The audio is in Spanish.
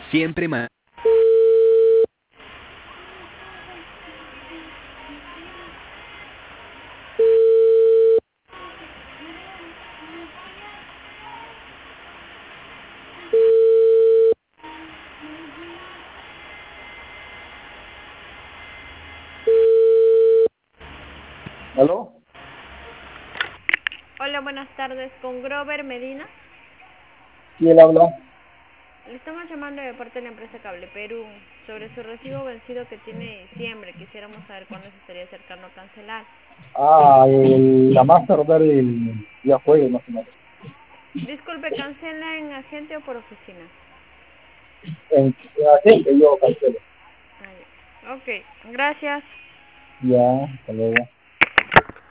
Siempre más. ¿Aló? Hola, buenas tardes. Con Grover Medina. ¿Sí él habla? Le estamos llamando de parte de la empresa Cable Perú sobre su recibo vencido que tiene de diciembre. Quisiéramos saber cuándo se estaría acercando a cancelar. La más tardar el día jueves, más o menos. Disculpe, ¿cancela en agente o por oficina? En agente yo cancelo. Ok, gracias. Ya, hasta luego.